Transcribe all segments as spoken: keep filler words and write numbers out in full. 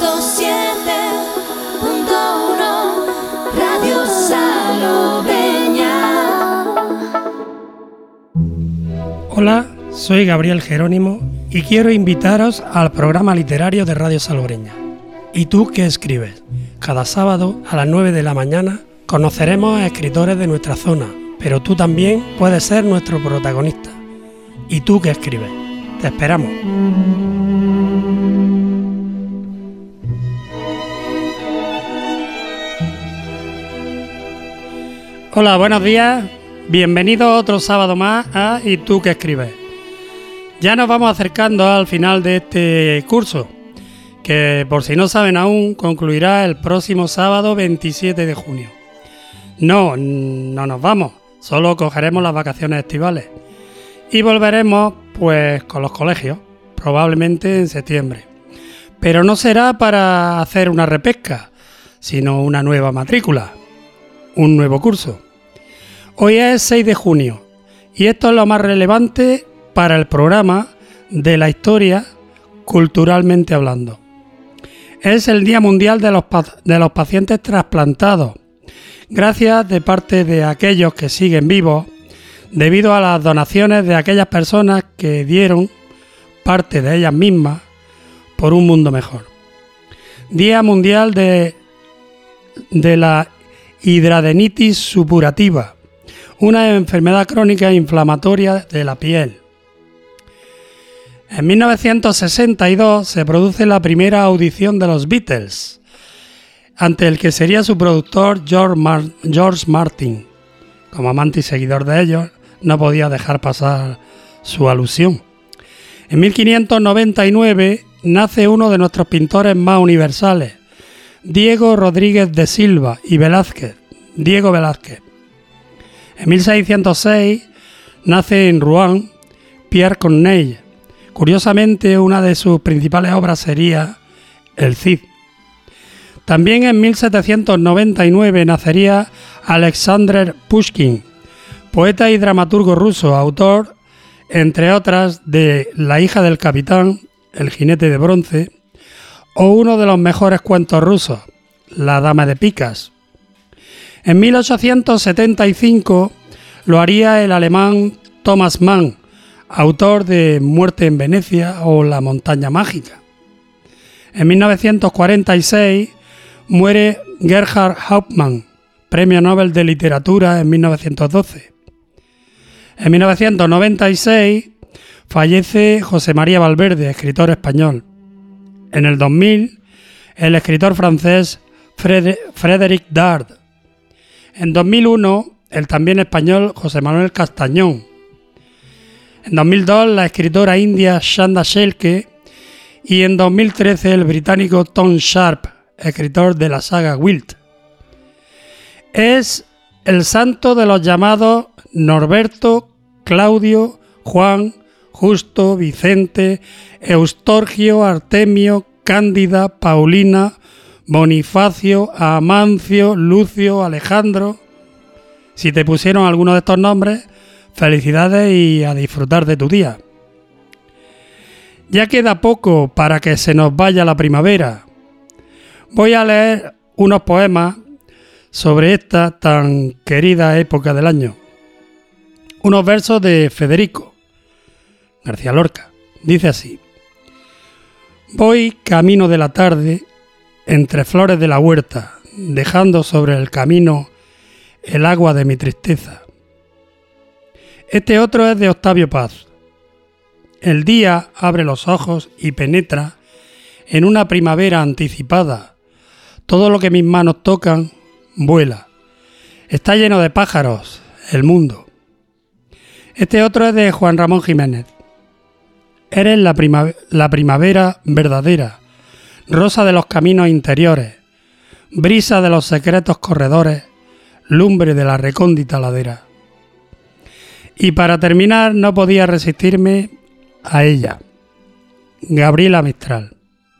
ciento siete punto uno Radio Salobreña. Hola, soy Gabriel Jerónimo y quiero invitaros al programa literario de Radio Salobreña. ¿Y tú qué escribes? Cada sábado a las nueve de la mañana conoceremos a escritores de nuestra zona, pero tú también puedes ser nuestro protagonista. ¿Y tú qué escribes? Te esperamos. Hola, buenos días. Bienvenido otro sábado más a ¿Y tú qué escribes? Ya nos vamos acercando al final de este curso, que por si no saben aún, concluirá el próximo sábado veintisiete de junio. No, no nos vamos, solo cogeremos las vacaciones estivales y volveremos pues con los colegios, probablemente en septiembre. Pero no será para hacer una repesca, sino una nueva matrícula, un nuevo curso. Hoy es seis de junio y esto es lo más relevante para el programa de la historia culturalmente hablando. Es el Día Mundial de los, de los Pacientes Trasplantados, gracias de parte de aquellos que siguen vivos debido a las donaciones de aquellas personas que dieron parte de ellas mismas por un mundo mejor. Día Mundial de, de la hidradenitis supurativa, una enfermedad crónica inflamatoria de la piel. En mil novecientos sesenta y dos se produce la primera audición de los Beatles, ante el que sería su productor George, Mar- George Martin. Como amante y seguidor de ellos, no podía dejar pasar su alusión. En mil quinientos noventa y nueve nace uno de nuestros pintores más universales, Diego Rodríguez de Silva y Velázquez, Diego Velázquez. En mil seiscientos seis nace en Rouen Pierre Corneille. Curiosamente, una de sus principales obras sería El Cid. También en mil setecientos noventa y nueve nacería Alexander Pushkin, poeta y dramaturgo ruso, autor, entre otras, de La hija del capitán, El jinete de bronce, o uno de los mejores cuentos rusos, La dama de picas. En mil ochocientos setenta y cinco lo haría el alemán Thomas Mann, autor de Muerte en Venecia o La montaña mágica. En mil novecientos cuarenta y seis muere Gerhard Hauptmann, Premio Nobel de Literatura en mil novecientos doce. En mil novecientos noventa y seis fallece José María Valverde, escritor español. En el dos mil, el escritor francés Fred- Frédéric Dard. En dos mil uno, el también español José Manuel Castañón. En dos mil dos, la escritora india Chanda Shelke. Y en dos mil trece, el británico Tom Sharp, escritor de la saga Wilt. Es el santo de los llamados Norberto, Claudio, Juan, Justo, Vicente, Eustorgio, Artemio, Cándida, Paulina, Bonifacio, Amancio, Lucio, Alejandro. Si te pusieron alguno de estos nombres, felicidades y a disfrutar de tu día. Ya queda poco para que se nos vaya la primavera. Voy a leer unos poemas sobre esta tan querida época del año. Unos versos de Federico García Lorca. Dice así: voy camino de la tarde entre flores de la huerta, dejando sobre el camino el agua de mi tristeza. Este otro es de Octavio Paz. El día abre los ojos y penetra en una primavera anticipada. Todo lo que mis manos tocan vuela. Está lleno de pájaros el mundo. Este otro es de Juan Ramón Jiménez. Eres la, prima- la primavera verdadera, rosa de los caminos interiores, brisa de los secretos corredores, lumbre de la recóndita ladera. Y para terminar, no podía resistirme a ella, Gabriela Mistral.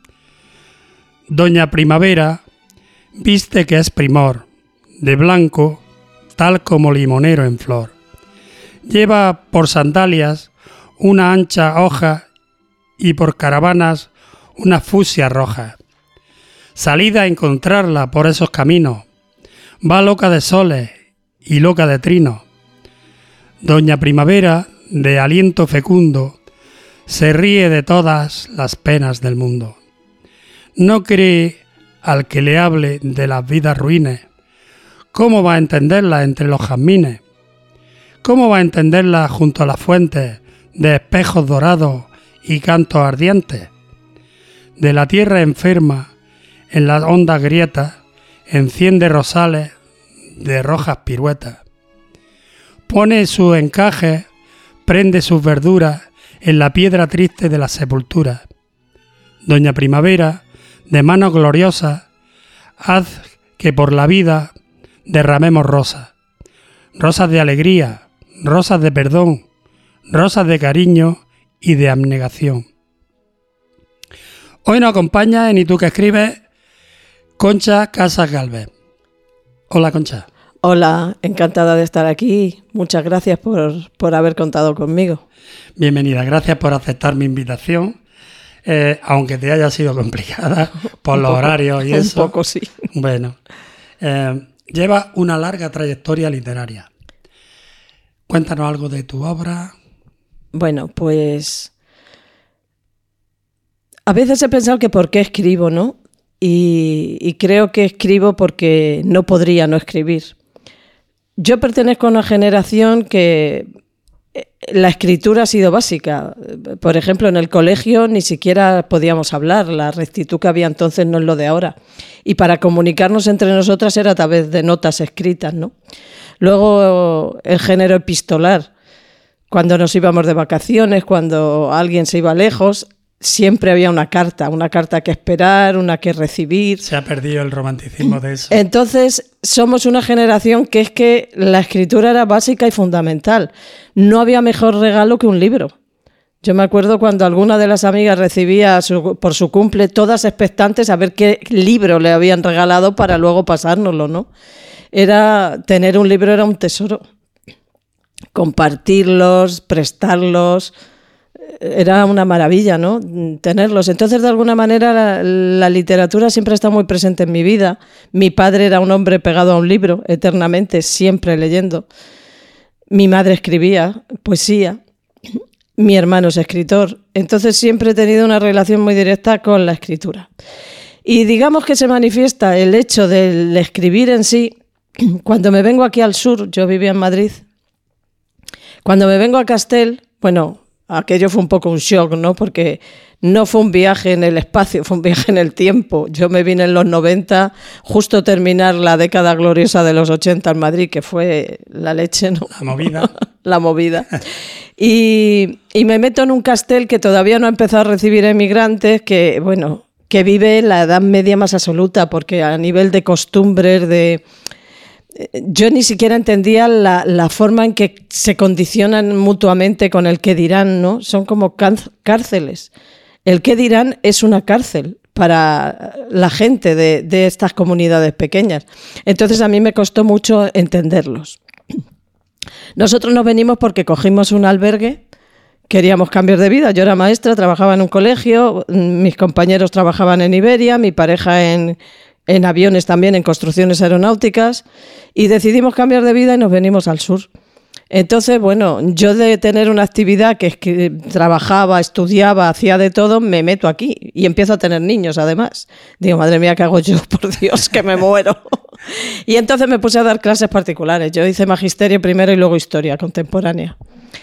Doña Primavera, viste que es primor, de blanco, tal como limonero en flor. Lleva por sandalias una ancha hoja y por caravanas una fucsia roja. salida a encontrarla por esos caminos. Va loca de soles y loca de trinos. Doña Primavera, de aliento fecundo, se ríe de todas las penas del mundo. No cree al que le hable de las vidas ruines. ¿Cómo va a entenderla entre los jazmines? ¿Cómo va a entenderla junto a las fuentes de espejos dorados y cantos ardientes? De la tierra enferma, en las hondas grietas, enciende rosales de rojas piruetas. Pone sus encajes, prende sus verduras en la piedra triste de la sepultura. Doña Primavera, de manos gloriosas, haz que por la vida derramemos rosas. Rosas de alegría, rosas de perdón, rosas de cariño y de abnegación. Hoy nos acompaña en Y tú que escribes Concha Casas Gálvez. Hola, Concha. Hola, encantada de estar aquí. Muchas gracias por, por haber contado conmigo. Bienvenida, gracias por aceptar mi invitación, eh, aunque te haya sido complicada por los horarios y eso. Un poco, sí. Bueno, eh, lleva una larga trayectoria literaria. Cuéntanos algo de tu obra. Bueno, pues a veces he pensado que por qué escribo, ¿no? Y, y creo que escribo porque no podría no escribir. Yo pertenezco a una generación que la escritura ha sido básica. Por ejemplo, en el colegio ni siquiera podíamos hablar, la rectitud que había entonces no es lo de ahora. Y para comunicarnos entre nosotras era a través de notas escritas, ¿no? Luego el género epistolar, cuando nos íbamos de vacaciones, cuando alguien se iba lejos, siempre había una carta, una carta que esperar, una que recibir. Se ha perdido el romanticismo de eso. Entonces, somos una generación que es que la escritura era básica y fundamental. No había mejor regalo que un libro. Yo me acuerdo cuando alguna de las amigas recibía su, por su cumple, todas expectantes a ver qué libro le habían regalado para luego pasárnoslo, ¿no? Era, tener un libro era un tesoro. Compartirlos, prestarlos, era una maravilla, ¿no? Tenerlos. Entonces, de alguna manera, la, la literatura siempre está muy presente en mi vida. Mi padre era un hombre pegado a un libro, eternamente, siempre leyendo. Mi madre escribía poesía. Mi hermano es escritor. Entonces, siempre he tenido una relación muy directa con la escritura. Y digamos que se manifiesta el hecho del escribir en sí. Cuando me vengo aquí al sur, yo vivía en Madrid. Cuando me vengo a Castel, bueno, aquello fue un poco un shock, ¿no? Porque no fue un viaje en el espacio, fue un viaje en el tiempo. Yo me vine en los noventa, justo terminar la década gloriosa de los ochenta en Madrid, que fue la leche, ¿no? La movida. La movida. Y, y me meto en un Castel que todavía no ha empezado a recibir emigrantes, que, bueno, que vive en la edad media más absoluta, porque a nivel de costumbres, de... Yo ni siquiera entendía la, la forma en que se condicionan mutuamente con el qué dirán, ¿no? Son como cárceles. El qué dirán es una cárcel para la gente de, de estas comunidades pequeñas. Entonces a mí me costó mucho entenderlos. Nosotros nos venimos porque cogimos un albergue, queríamos cambios de vida. Yo era maestra, trabajaba en un colegio, mis compañeros trabajaban en Iberia, mi pareja en... en aviones también, en construcciones aeronáuticas, y decidimos cambiar de vida y nos venimos al sur. Entonces, bueno, yo de tener una actividad que, que trabajaba, estudiaba, hacía de todo, me meto aquí y empiezo a tener niños además. Digo, madre mía, ¿qué hago yo? Por Dios, que me muero. Y entonces me puse a dar clases particulares. Yo hice magisterio primero y luego historia contemporánea.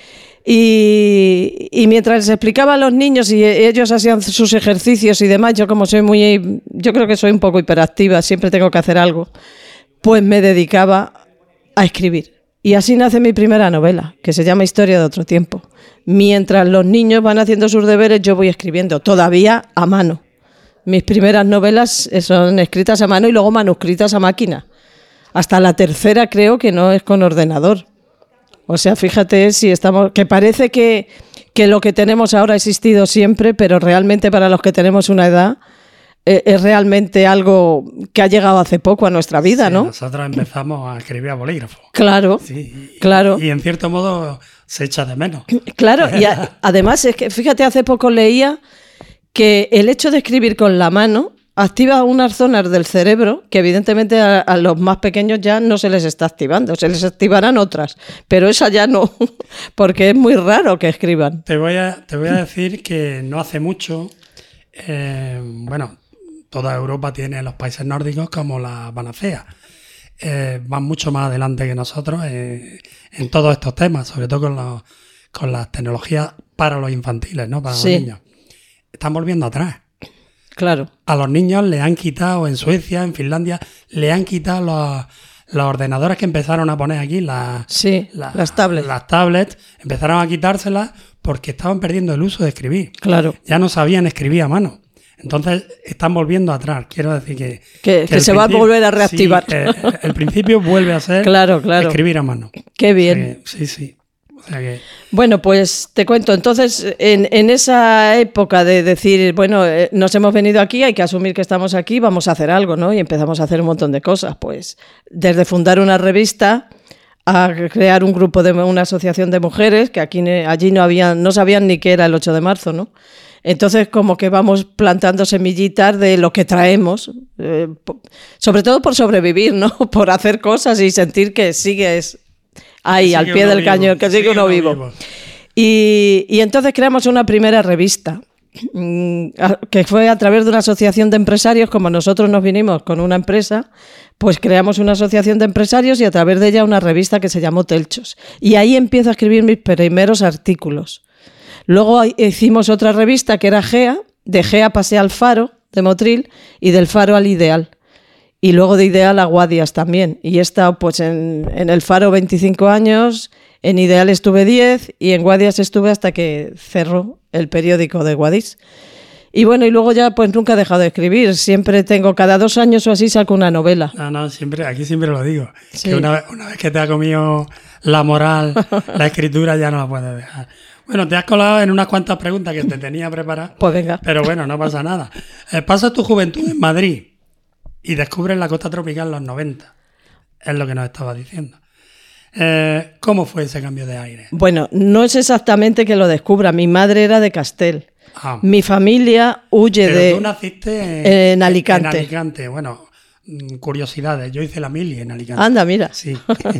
Y, y mientras les explicaba a los niños y ellos hacían sus ejercicios y demás, yo como soy muy, yo creo que soy un poco hiperactiva, siempre tengo que hacer algo, pues me dedicaba a escribir. Y así nace mi primera novela, que se llama Historia de otro tiempo. Mientras los niños van haciendo sus deberes, yo voy escribiendo, todavía a mano. Mis primeras novelas son escritas a mano y luego manuscritas a máquina. Hasta la tercera creo que no es con ordenador. O sea, fíjate si estamos, que parece que, que lo que tenemos ahora ha existido siempre, pero realmente para los que tenemos una edad eh, es realmente algo que ha llegado hace poco a nuestra vida, sí, ¿no? Nosotros empezamos a escribir a bolígrafo. Claro, sí, y, claro. Y en cierto modo se echa de menos. Claro, y a, además es que, fíjate, hace poco leía que el hecho de escribir con la mano activa unas zonas del cerebro que evidentemente a, a los más pequeños ya no se les está activando, se les activarán otras, pero esa ya no, porque es muy raro que escriban. Te voy a, te voy a decir que no hace mucho, eh, bueno, toda Europa tiene los países nórdicos como la panacea. Eh, van mucho más adelante que nosotros eh, en todos estos temas, sobre todo con, los, con las tecnologías para los infantiles, ¿no? Para Sí. los niños. Están volviendo atrás. Claro. A los niños le han quitado, en Suecia, en Finlandia, le han quitado los, los ordenadores que empezaron a poner aquí, las, Sí, la- las tablets. las tablets, empezaron a quitárselas porque estaban perdiendo el uso de escribir. Claro. Ya no sabían escribir a mano. Entonces están volviendo atrás. Quiero decir que... Que- que el se va a principio- volver a reactivar. Sí, eh, el principio vuelve a ser Claro, claro. escribir a mano. Qué bien. Sí, sí. sí. O sea que... Bueno, pues te cuento, entonces en, en esa época de decir, bueno, eh, nos hemos venido aquí, hay que asumir que estamos aquí, vamos a hacer algo, ¿no? Y empezamos a hacer un montón de cosas, pues desde fundar una revista a crear un grupo de una asociación de mujeres, que aquí ne- allí no habían, no sabían ni qué era el ocho de marzo, ¿no? Entonces como que vamos plantando semillitas de lo que traemos, eh, po- sobre todo por sobrevivir, ¿no? Por hacer cosas y sentir que sigues ahí, sigue al pie uno del vivo, cañón, que sigue uno vivo. Y, y entonces creamos una primera revista, mm, a- que fue a través de una asociación de empresarios, como nosotros nos vinimos con una empresa, pues creamos una asociación de empresarios y a través de ella una revista que se llamó Telchos. Y ahí empiezo a escribir mis primeros artículos. Luego hay- hicimos otra revista que era Gea, de Gea pasé al Faro, de Motril, y del Faro al Ideal. Y luego de Ideal a Guadias también. Y he estado pues en, en el Faro veinticinco años, en Ideal estuve diez y en Guadias estuve hasta que cerró el periódico de Guadix. Y bueno, y luego ya pues nunca he dejado de escribir. Siempre tengo, cada dos años o así saco una novela. No, no, siempre, aquí siempre lo digo. Sí. Que una vez, una vez que te ha comido la moral, la escritura ya no la puedes dejar. Bueno, te has colado en unas cuantas preguntas que te tenía preparadas. Pues venga. Pero bueno, no pasa nada. Eh, pasas tu juventud en Madrid y descubres la costa tropical en los noventa. Es lo que nos estaba diciendo. Eh, ¿Cómo fue ese cambio de aire? Bueno, no es exactamente que lo descubra. Mi madre era de Castel. Ah, Mi familia huye pero de... tú naciste en Alicante. En Alicante, bueno, mm, curiosidades. Yo hice la mili en Alicante. Anda, mira. Sí.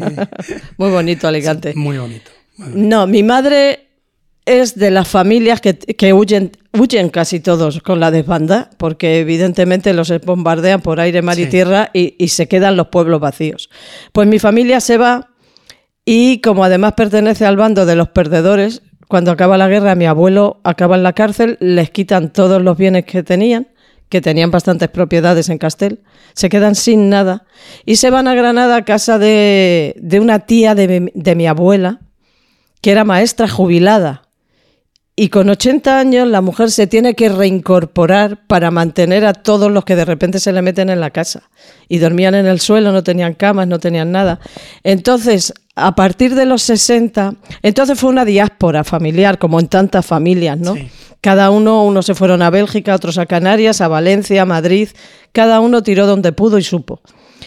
Muy bonito Alicante. Muy bonito. Muy bonito. No, mi madre es de las familias que, que huyen, huyen casi todos con la desbanda, porque evidentemente los bombardean por aire, mar y Sí. tierra y, y se quedan los pueblos vacíos. Pues mi familia se va y como además pertenece al bando de los perdedores, cuando acaba la guerra mi abuelo acaba en la cárcel, les quitan todos los bienes que tenían, que tenían bastantes propiedades en Castel, se quedan sin nada y se van a Granada a casa de, de una tía de mi- de mi abuela, que era maestra jubilada. Y con ochenta años la mujer se tiene que reincorporar para mantener a todos los que de repente se le meten en la casa. Y dormían en el suelo, no tenían camas, no tenían nada. Entonces, a partir de los sesenta, entonces fue una diáspora familiar, como en tantas familias, ¿no? Sí. Cada uno, unos se fueron a Bélgica, otros a Canarias, a Valencia, a Madrid. Cada uno tiró donde pudo y supo.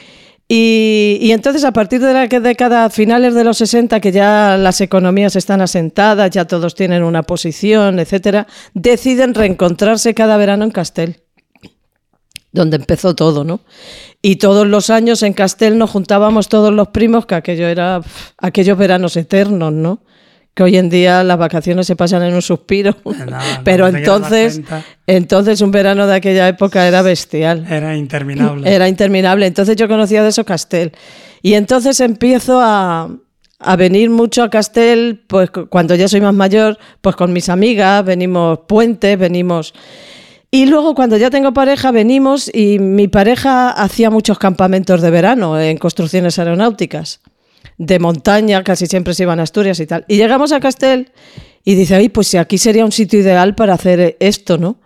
Y, y entonces a partir de la década finales de los sesenta, que ya las economías están asentadas, ya todos tienen una posición, etcétera, deciden reencontrarse cada verano en Castel, donde empezó todo, ¿no? Y todos los años en Castel nos juntábamos todos los primos, que aquello era pf, aquellos veranos eternos, ¿no? Que hoy en día las vacaciones se pasan en un suspiro. no, Pero no te quieres dar entonces, cuenta. entonces un verano de aquella época era bestial. Era interminable. Era interminable. Entonces yo conocía de eso Castel. Y entonces empiezo a, a venir mucho a Castel, pues cu- cuando ya soy más mayor, pues con mis amigas, venimos puentes, venimos... Y luego cuando ya tengo pareja venimos y mi pareja hacía muchos campamentos de verano en construcciones aeronáuticas, de montaña, casi siempre se iban a Asturias y tal. Y llegamos a Castel y dice, ay, pues si aquí sería un sitio ideal para hacer esto, ¿no?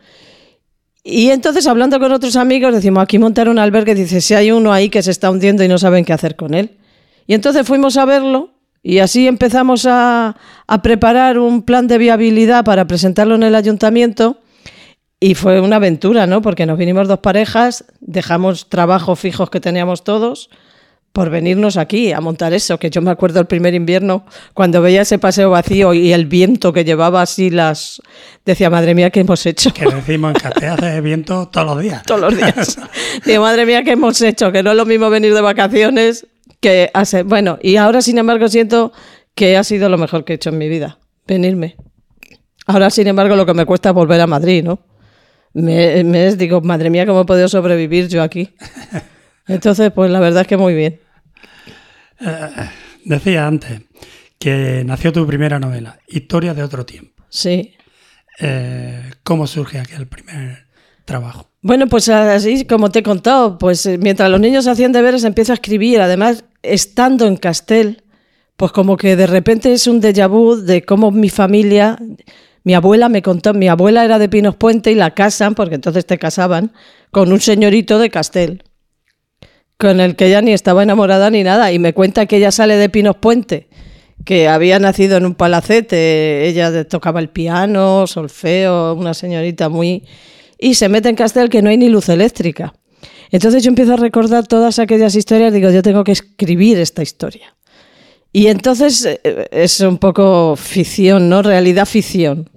Y entonces, hablando con otros amigos, decimos, aquí montar un albergue, dice, si hay uno ahí que se está hundiendo y no saben qué hacer con él. Y entonces fuimos a verlo y así empezamos a, a preparar un plan de viabilidad para presentarlo en el ayuntamiento y fue una aventura, ¿no? Porque nos vinimos dos parejas, dejamos trabajos fijos que teníamos todos por venirnos aquí a montar eso, que yo me acuerdo el primer invierno cuando veía ese paseo vacío y el viento que llevaba así las... Decía, madre mía, ¿qué hemos hecho? Que decimos en Castea hace viento todos los días. Todos los días. Digo, madre mía, ¿qué hemos hecho? Que no es lo mismo venir de vacaciones que hacer... Bueno, y ahora sin embargo siento que ha sido lo mejor que he hecho en mi vida, venirme. Ahora sin embargo lo que me cuesta es volver a Madrid, ¿no? Me, me digo, madre mía, ¿cómo he podido sobrevivir yo aquí? Entonces, pues la verdad es que muy bien. Eh, decía antes que nació tu primera novela, Historia de otro tiempo. Sí. Eh, ¿Cómo surge aquel primer trabajo? Bueno, pues así como te he contado, pues mientras los niños hacían deberes empiezo a escribir. Además, estando en Castel, pues como que de repente es un déjà vu de cómo mi familia... Mi abuela me contó, mi abuela era de Pinos Puente y la casan, porque entonces te casaban, con un señorito de Castel, con el que ella ni estaba enamorada ni nada. Y me cuenta que ella sale de Pinos Puente, que había nacido en un palacete, ella tocaba el piano, solfeo, una señorita muy... Y se mete en Castel que no hay ni luz eléctrica. Entonces yo empiezo a recordar todas aquellas historias, digo, yo tengo que escribir esta historia. Y entonces es un poco ficción, ¿no? Realidad-ficción.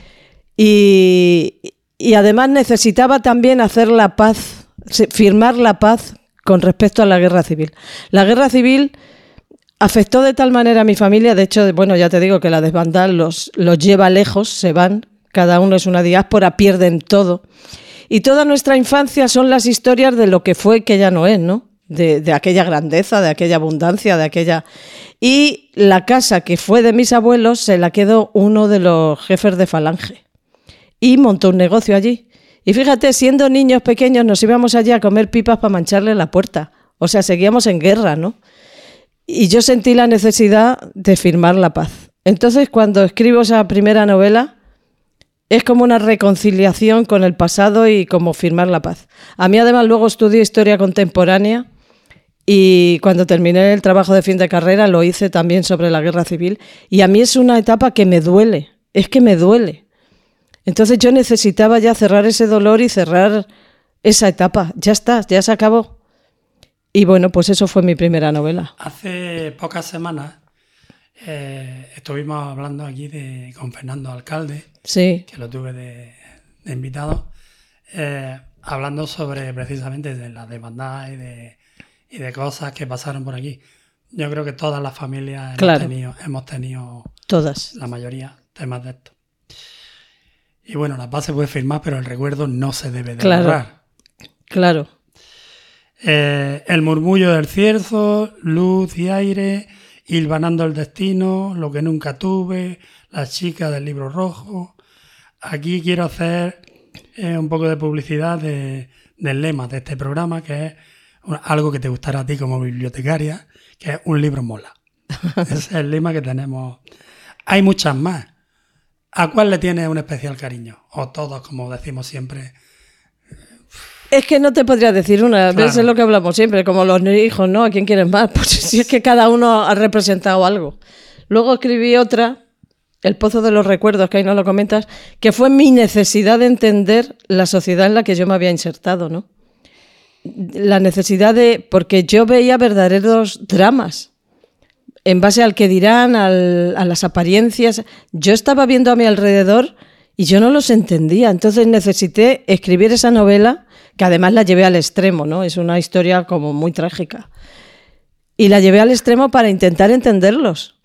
Y, y además necesitaba también hacer la paz, firmar la paz con respecto a la guerra civil. La guerra civil afectó de tal manera a mi familia, de hecho, bueno, ya te digo que la desbandada los, los lleva lejos, se van, cada uno es una diáspora, pierden todo. Y toda nuestra infancia son las historias de lo que fue que ya no es, ¿no? De, de aquella grandeza, de aquella abundancia, de aquella... Y la casa que fue de mis abuelos se la quedó uno de los jefes de Falange y montó un negocio allí. Y fíjate, siendo niños pequeños nos íbamos allí a comer pipas para mancharle la puerta. O sea, seguíamos en guerra, ¿no? Y yo sentí la necesidad de firmar la paz. Entonces, cuando escribo esa primera novela, es como una reconciliación con el pasado y como firmar la paz. A mí además luego estudié Historia Contemporánea y cuando terminé el trabajo de fin de carrera lo hice también sobre la guerra civil y a mí es una etapa que me duele, es que me duele. Entonces yo necesitaba ya cerrar ese dolor y cerrar esa etapa. Ya está, ya se acabó. Y bueno, pues eso fue mi primera novela. Hace pocas semanas eh, estuvimos hablando aquí de, con Fernando Alcalde, sí, que lo tuve de, de invitado, eh, hablando sobre precisamente de la desbandada y de, y de cosas que pasaron por aquí. Yo creo que todas las familias hemos, claro, tenido, hemos tenido, todas, la mayoría, temas de esto. Y bueno, la paz se puede firmar, pero el recuerdo no se debe de claro, borrar. Claro. Eh, el murmullo del cierzo, luz y aire, hilvanando el destino, lo que nunca tuve, la chica del libro rojo. Aquí quiero hacer eh, un poco de publicidad de, del lema de este programa, que es algo que te gustará a ti como bibliotecaria, que es un libro mola. Ese es el lema que tenemos. Hay muchas más. ¿A cuál le tienes un especial cariño? O todos, como decimos siempre. Es que no te podría decir una, Claro. ¿ves? Es lo que hablamos siempre, como los hijos, ¿no? ¿A quién quieres más? Pues si es que cada uno ha representado algo. Luego escribí otra, El pozo de los recuerdos, que ahí no lo comentas, que fue mi necesidad de entender la sociedad en la que yo me había insertado, ¿no? La necesidad de... porque yo veía verdaderos dramas en base al que dirán, al, a las apariencias. Yo estaba viendo a mi alrededor y yo no los entendía. Entonces necesité escribir esa novela, que además la llevé al extremo, ¿no? Es una historia como muy trágica. Y la llevé al extremo para intentar entenderlos.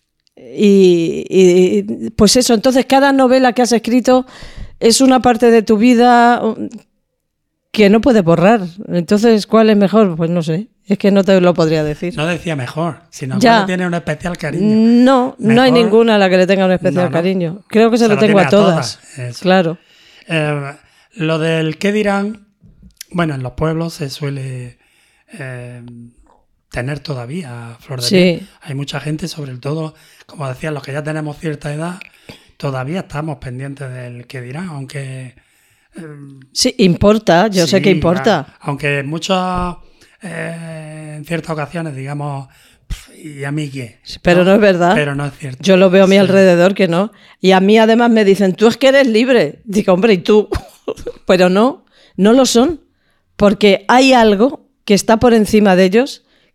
Y, y pues eso, entonces cada novela que has escrito es una parte de tu vida que no puedes borrar. Entonces, ¿cuál es mejor? Pues no sé. Es que no te lo podría decir. No decía mejor, sino Ya. que le tiene un especial cariño. No, no hay Mejor- ninguna a la que le tenga un especial No, no. cariño. Creo que se, Se lo lo tengo tiene a a todas. todas, eso. Claro. Eh, lo del qué dirán, bueno, en los pueblos se suele eh, tener todavía flor de Sí. piel. Hay mucha gente, sobre todo, como decía, los que ya tenemos cierta edad, todavía estamos pendientes del qué dirán, aunque... eh, Sí, importa. Yo sé sí, que importa. claro. Aunque en muchas, eh, en ciertas ocasiones, digamos, "Pf, ¿y a mí qué?". Pero no es verdad. Pero no es cierto. Yo lo veo a mi Sí. alrededor que no. Y a mí además me dicen, tú es que eres libre. Digo, hombre, ¿y tú? Pero no, no lo son. Porque hay algo que está por encima de ellos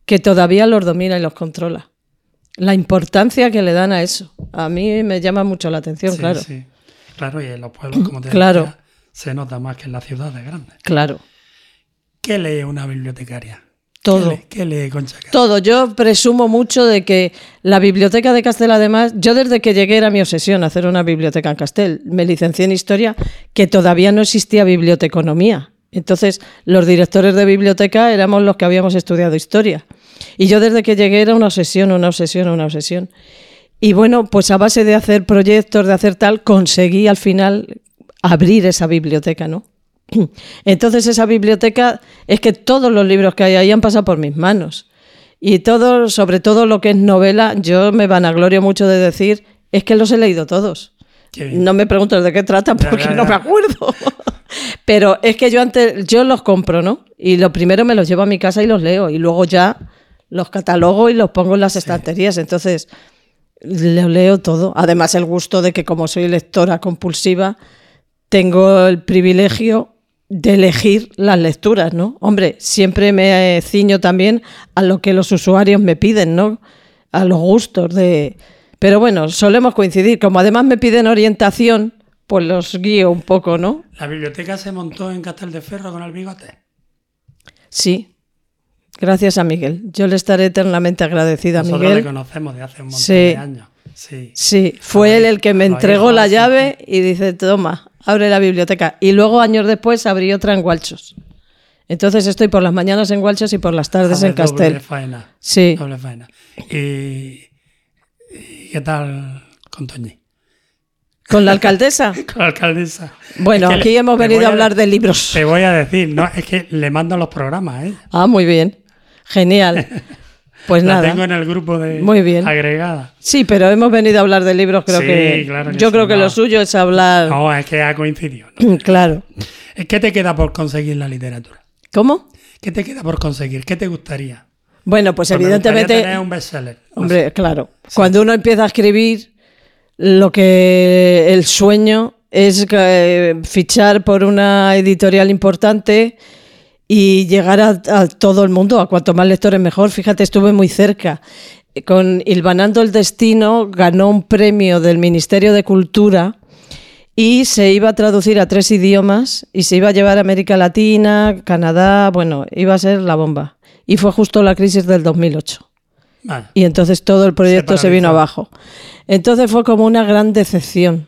que todavía los domina y los controla. La importancia que le dan a eso. A mí me llama mucho la atención, Sí, claro. sí. Claro, y en los pueblos, como te Claro. decía, se nota más que en las ciudades grandes. Claro. ¿Qué lee una bibliotecaria? Todo. ¿Qué lee, qué lee Concha Castel? Todo. Yo presumo mucho de que la biblioteca de Castel, además, yo desde que llegué era mi obsesión hacer una biblioteca en Castel. Me licencié en Historia, que todavía no existía biblioteconomía. Entonces, los directores de biblioteca éramos los que habíamos estudiado Historia. Y yo desde que llegué era una obsesión, una obsesión, una obsesión. Y bueno, pues a base de hacer proyectos, de hacer tal, conseguí al final abrir esa biblioteca, ¿no? Entonces esa biblioteca es que todos los libros que hay ahí han pasado por mis manos. Y todo, sobre todo lo que es novela, yo me vanaglorio mucho de decir, es que los he leído todos. Qué bien. No me preguntes de qué tratan Ya, porque ya, no ya. me acuerdo. Pero es que yo antes, yo los compro, ¿no? Y lo primero me los llevo a mi casa y los leo. Y luego ya los catalogo y los pongo en las estanterías. Entonces, lo leo todo. Además, el gusto de que como soy lectora compulsiva, tengo el privilegio de elegir las lecturas, ¿no? Hombre, siempre me ciño también a lo que los usuarios me piden, ¿no? A los gustos de... Pero bueno, solemos coincidir. Como además me piden orientación, pues los guío un poco, ¿no? ¿La biblioteca se montó en Casteldeferro con el bigote? Sí. Gracias a Miguel. Yo le estaré eternamente agradecida a Nosotros Miguel. le conocemos de hace un montón Sí. de años. Sí. Sí, fue él el que me Lo entregó dijo, la sí. llave y dice, toma, abre la biblioteca. Y luego, años después, abrí otra en Gualchos. Entonces estoy por las mañanas en Gualchos y por las tardes en Hace doble Castel. faena. Sí. Doble faena. ¿Y, y qué tal con Toñi? ¿Con la alcaldesa? Con la alcaldesa. Bueno, Es que aquí le- hemos te venido voy a hablar de libros. Te voy a decir, no, es que le mando los programas, ¿eh? Ah, muy bien. Genial. Pues La nada. tengo en el grupo de Muy bien. agregada. Sí, pero hemos venido a hablar de libros, creo Sí, que... claro que yo sí, creo que no. lo suyo es hablar... No, es que ha coincidido. ¿no? Claro. ¿Qué te queda por conseguir la literatura? ¿Cómo? ¿Qué te queda por conseguir? ¿Qué te gustaría? Bueno, pues Pues me evidentemente... gustaría tener un bestseller. No Hombre, sé. claro. Cuando uno empieza a escribir, lo que el sueño es eh, fichar por una editorial importante y llegar a, a todo el mundo, a cuanto más lectores mejor. Fíjate, estuve muy cerca. Con Hilvanando el Destino ganó un premio del Ministerio de Cultura y se iba a traducir a tres idiomas y se iba a llevar a América Latina, Canadá, bueno, iba a ser la bomba. Y fue justo la crisis del dos mil ocho. Vale. Y entonces todo el proyecto Se se, vino paralizó. abajo. Entonces fue como una gran decepción.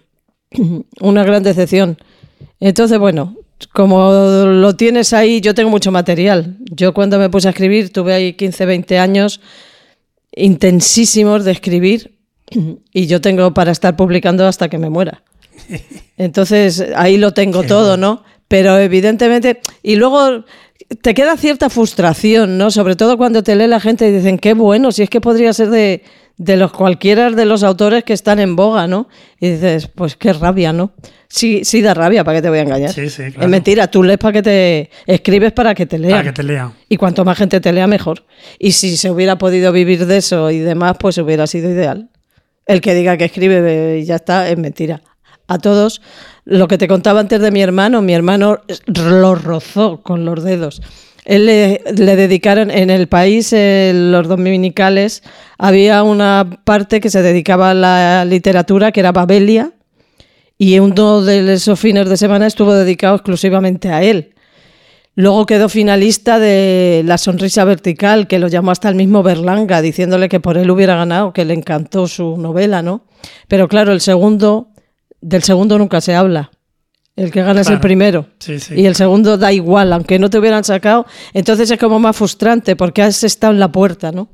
Una gran decepción. Entonces, bueno, como lo tienes ahí, yo tengo mucho material. Yo cuando me puse a escribir tuve ahí quince, veinte años intensísimos de escribir y yo tengo para estar publicando hasta que me muera. Entonces ahí lo tengo Qué todo, bueno. ¿no? Pero evidentemente... Y luego te queda cierta frustración, ¿no? Sobre todo cuando te lee la gente y dicen, qué bueno, si es que podría ser de, de los cualquiera de los autores que están en boga, ¿no? Y dices, pues qué rabia, ¿no? Sí, sí da rabia, ¿para qué te voy a engañar? Sí, sí, claro. Es mentira, tú lees para que te... Escribes para que te lean. Para que te lean. Y cuanto más gente te lea, mejor. Y si se hubiera podido vivir de eso y demás, pues hubiera sido ideal. El que diga que escribe y ya está, es mentira. A todos, lo que te contaba antes de mi hermano, mi hermano lo rozó con los dedos. Él le, le dedicaron, en el país, eh, los dominicales, había una parte que se dedicaba a la literatura, que era Babelia, y uno de esos fines de semana estuvo dedicado exclusivamente a él. Luego quedó finalista de La sonrisa vertical, que lo llamó hasta el mismo Berlanga, diciéndole que por él hubiera ganado, que le encantó su novela, ¿no? Pero claro, el segundo, del segundo nunca se habla. El que gana es el Claro. primero. Sí, sí. Y el segundo da igual, aunque no te hubieran sacado. Entonces es como más frustrante, porque has estado en la puerta, ¿no?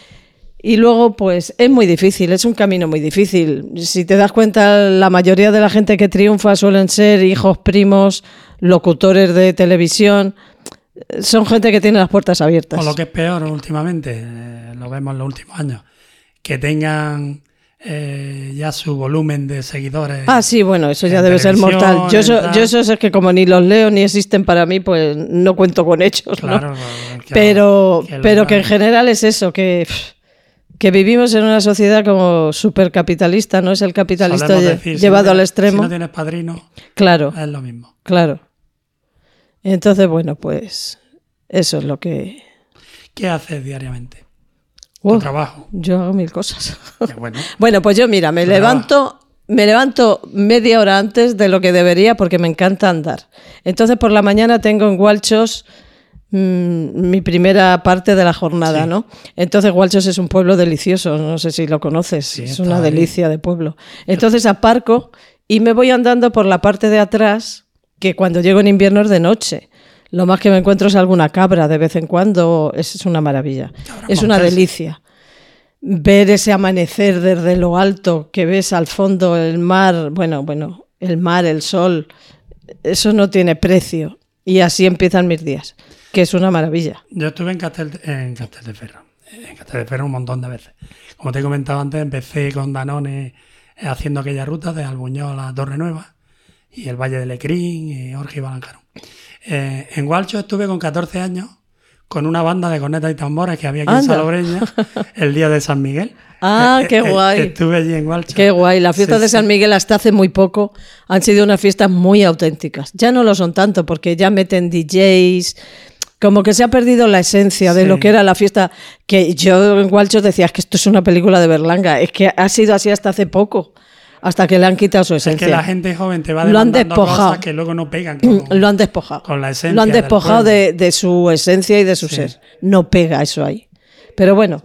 Y luego, pues, es muy difícil, es un camino muy difícil. Si te das cuenta, la mayoría de la gente que triunfa suelen ser hijos, primos, locutores de televisión. Son gente que tiene las puertas abiertas. O lo que es peor últimamente, eh, lo vemos en los últimos años, que tengan eh, ya su volumen de seguidores. Ah, sí, bueno, eso ya en debe ser televisión, mortal. Yo en eso, tal. yo eso es que como ni los leo ni existen para mí, pues no cuento con ellos, ¿no? Claro, que- Pero, que lo pero que en hagan. general es eso, que, que vivimos en una sociedad como supercapitalista, ¿no? Es el capitalista Solemos lle- decir, si llevado no al tienes- extremo. Si no tienes padrino, Claro, es lo mismo. claro. Entonces, bueno, pues eso es lo que... ¿Qué haces diariamente? Uh, ¿Tu trabajo? Yo hago mil cosas. Ya, bueno, Bueno, pues yo mira, me Tu levanto, me levanto media hora antes de lo que debería porque me encanta andar. Entonces por la mañana tengo en Gualchos mmm, mi primera parte de la jornada, Sí. ¿no? Entonces Gualchos es un pueblo delicioso, no sé si lo conoces, Sí, es está una ahí. delicia de pueblo. Entonces aparco y me voy andando por la parte de atrás, que cuando llego en invierno es de noche. Lo más que me encuentro es alguna cabra de vez en cuando, es una maravilla, Cabra es una montés. delicia. Ver ese amanecer desde lo alto, que ves al fondo el mar, bueno, bueno, el mar, el sol, eso no tiene precio. Y así empiezan mis días, que es una maravilla. yo estuve en Castel, en Castelldefels, en Castelldefels un montón de veces. Como te he comentado antes, empecé con Danone eh, haciendo aquella ruta de Albuñol a Torre Nueva y el Valle de Lecrín y Orge y Balancarón. Eh, en Gualcho estuve con catorce años con una banda de cornetas y tambores que había aquí en Anda. Salobreña el día de San Miguel. Ah, Eh, qué eh, guay. Estuve allí en Gualcho. Qué guay, las fiestas Sí, de San sí. Miguel hasta hace muy poco han sido unas fiestas muy auténticas. Ya no lo son tanto porque ya meten D Js, como que se ha perdido la esencia de Sí. lo que era la fiesta, que yo en Gualchos decía, es que esto es una película de Berlanga, es que ha sido así hasta hace poco, hasta que le han quitado su Es esencia. que la gente joven te va Lo han demandando despojado. cosas que luego no pegan con, Lo han despojado. con la esencia Lo han del despojado pueblo. de, de su esencia y de su Sí. ser. No pega eso ahí. Pero bueno,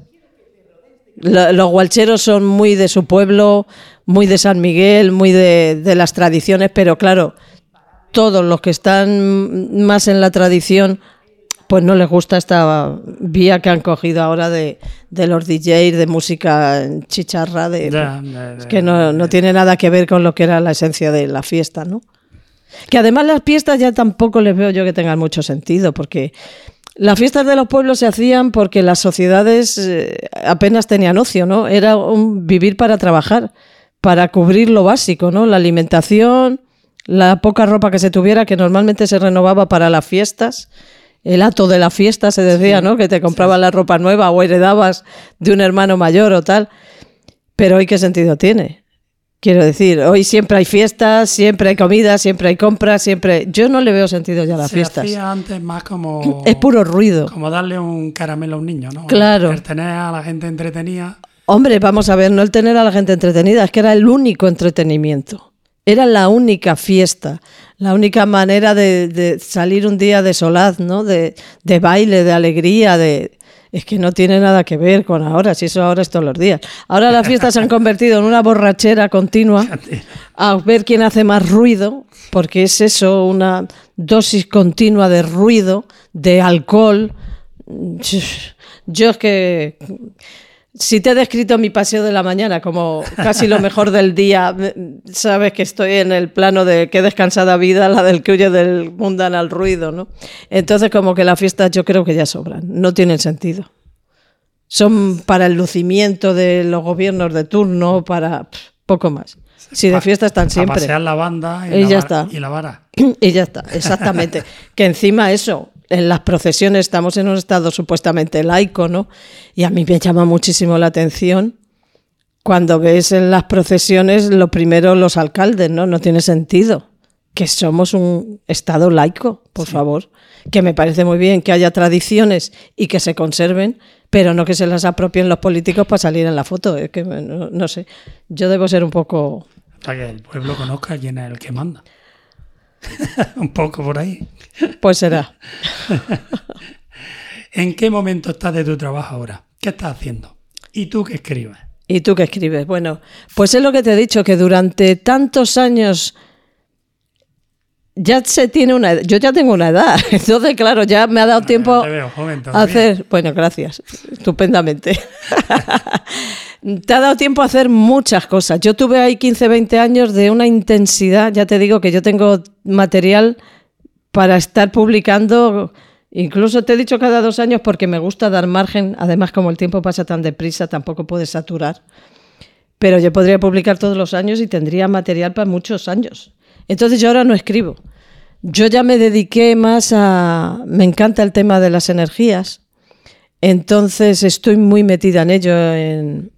lo- los gualcheros son muy de su pueblo, muy de San Miguel, muy de, de las tradiciones, pero claro, todos los que están más en la tradición, pues no les gusta esta vía que han cogido ahora de, de los D Js, de música chicharra, de, Ya, de- es que no, no de- tiene nada que ver con lo que era la esencia de la fiesta, ¿no? Que además las fiestas ya tampoco les veo yo que tengan mucho sentido, porque las fiestas de los pueblos se hacían porque las sociedades eh, apenas tenían ocio, ¿no? Era un vivir para trabajar, para cubrir lo básico, ¿no? La alimentación, la poca ropa que se tuviera, que normalmente se renovaba para las fiestas. El hato de la fiesta se decía, Sí, ¿no? Que te comprabas la ropa nueva o heredabas de un hermano mayor o tal. Pero hoy, ¿qué sentido tiene? Quiero decir, hoy siempre hay fiestas, siempre hay comida, siempre hay compras, siempre... Yo no le veo sentido ya a las se fiestas. hacía antes más como... Es puro ruido. Como darle un caramelo a un niño, ¿no? Claro. El tener a la gente entretenida. Hombre, vamos a ver, no el tener a la gente entretenida, es que era el único entretenimiento. Era la única fiesta, la única manera de, de salir un día de solaz, ¿no? De, de baile, de alegría, de... Es que no tiene nada que ver con ahora, si eso ahora es todos los días. Ahora las fiestas se han convertido en una borrachera continua a ver quién hace más ruido, porque es eso, una dosis continua de ruido, de alcohol. Yo es que... Si te he descrito mi paseo de la mañana como casi lo mejor del día, sabes que estoy en el plano de qué descansada vida, la del que huye del mundanal ruido, ¿no? Entonces como que las fiestas yo creo que ya sobran, no tienen sentido. Son para el lucimiento de los gobiernos de turno, para pff, poco más. Si de fiesta están Para siempre. pasear la banda y, Y la, ya vara- está. y la vara. Y ya está, exactamente. Que encima eso, en las procesiones estamos en un estado supuestamente laico, ¿no? Y a mí me llama muchísimo la atención cuando ves en las procesiones lo primero los alcaldes, ¿no? No tiene sentido. Que somos un estado laico, por Sí. favor. Que me parece muy bien que haya tradiciones y que se conserven, pero no que se las apropien los políticos para salir en la foto. Es que no, no sé, yo debo ser un poco... Para que el pueblo conozca quién es el que manda. Un poco por ahí. Pues será. ¿En qué momento estás de tu trabajo ahora? ¿Qué estás haciendo? ¿Y tú qué escribes? ¿Y tú qué escribes? Bueno, pues es lo que te he dicho, que durante tantos años ya se tiene una edad. Yo ya tengo una edad, entonces claro, ya me ha dado tiempo Te veo joven a todavía. hacer... Bueno, gracias, estupendamente. Te ha dado tiempo a hacer muchas cosas. Yo tuve ahí quince, veinte años de una intensidad, ya te digo que yo tengo material para estar publicando, incluso te he dicho cada dos años porque me gusta dar margen, además como el tiempo pasa tan deprisa tampoco puedes saturar, pero yo podría publicar todos los años y tendría material para muchos años. Entonces yo ahora no escribo, yo ya me dediqué más a... Me encanta el tema de las energías, entonces estoy muy metida en ello, en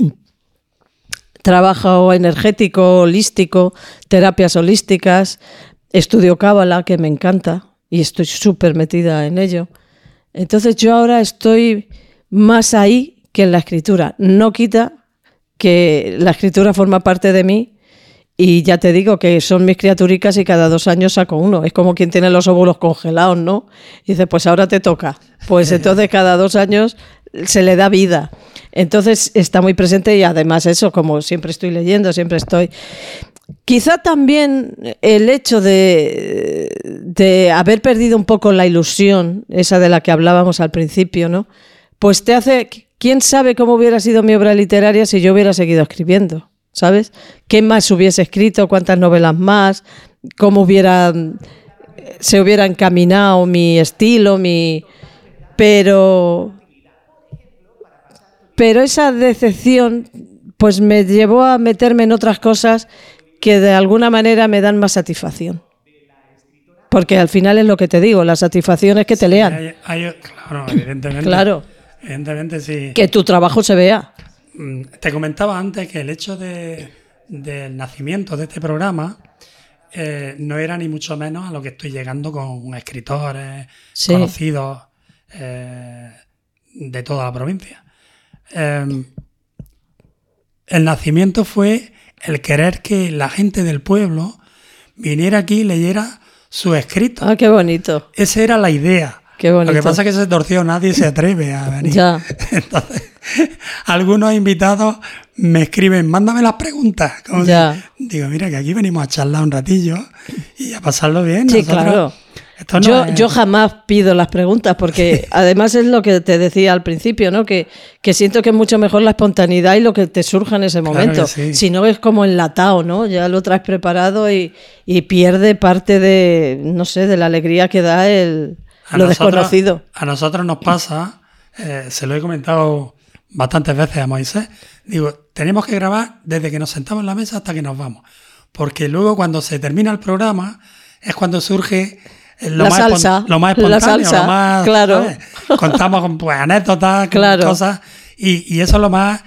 trabajo energético, holístico, terapias holísticas, estudio cábala, que me encanta, y estoy súper metida en ello. Entonces yo ahora estoy más ahí que en la escritura. No quita que la escritura forma parte de mí y ya te digo que son mis criaturicas y cada dos años saco uno. Es como quien tiene los óvulos congelados, ¿no? Y dice, pues ahora te toca. Pues entonces cada dos años se le da vida. Entonces está muy presente y además eso, como siempre estoy leyendo, siempre estoy... Quizá también el hecho de, de haber perdido un poco la ilusión, esa de la que hablábamos al principio, ¿no? Pues te hace... ¿Quién sabe cómo hubiera sido mi obra literaria si yo hubiera seguido escribiendo? ¿Sabes? ¿Qué más hubiese escrito? ¿Cuántas novelas más? ¿Cómo hubiera... se hubiera encaminado mi estilo, mi... Pero... Pero esa decepción pues me llevó a meterme en otras cosas que de alguna manera me dan más satisfacción. Porque al final es lo que te digo, la satisfacción es que te sí, lean. Hay, hay, claro, evidentemente. Claro. Evidentemente, sí. Que tu trabajo se vea. Te comentaba antes que el hecho de, del nacimiento de este programa eh, no era ni mucho menos a lo que estoy llegando con escritores sí. conocidos eh, de toda la provincia. Eh, el nacimiento fue el querer que la gente del pueblo viniera aquí y leyera sus escritos. Ah, qué bonito. Esa era la idea. Qué bonito. Lo que pasa es que se torció, nadie se atreve a venir. Ya. Entonces, algunos invitados me escriben, mándame las preguntas. Como ya. Si, digo, mira, que aquí venimos a charlar un ratillo y a pasarlo bien. Sí, Nosotros, claro. Esto no yo, es... yo jamás pido las preguntas porque además es lo que te decía al principio, ¿no? Que, que siento que es mucho mejor la espontaneidad y lo que te surja en ese momento. Claro que sí. Si no es como enlatado, ¿no? Ya lo traes preparado y, y pierde parte de, no sé, de la alegría que da el, a lo nosotros, desconocido. A nosotros nos pasa, eh, se lo he comentado bastantes veces a Moisés, digo, tenemos que grabar desde que nos sentamos en la mesa hasta que nos vamos. Porque luego cuando se termina el programa es cuando surge... Lo la más salsa, espont- lo más espontáneo, la salsa, lo más, claro. ¿sabes? Contamos pues, anécdotas, claro. cosas, y, y eso es lo más,